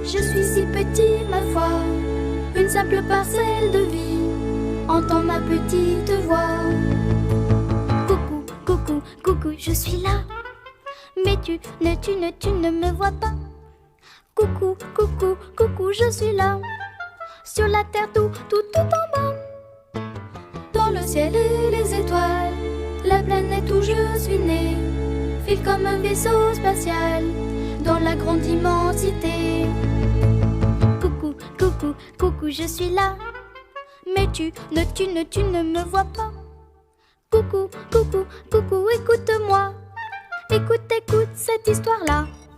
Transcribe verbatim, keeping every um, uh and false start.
je suis si petit, ma foi, une simple parcelle de vie, entends ma petite voix. Coucou, coucou, coucou, je suis là, mais tu ne, tu ne, tu ne me vois pas. Coucou, coucou, coucou, je suis là, sur la terre tout, tout, tout en bas. Dans le ciel et les étoiles, la planète où je suis né file comme un vaisseau spatial dans la grande immensité. Coucou, coucou, coucou, je suis là, mais tu ne, tu ne, tu ne me vois pas. Coucou, coucou, coucou, écoute-moi, écoute, écoute cette histoire-là.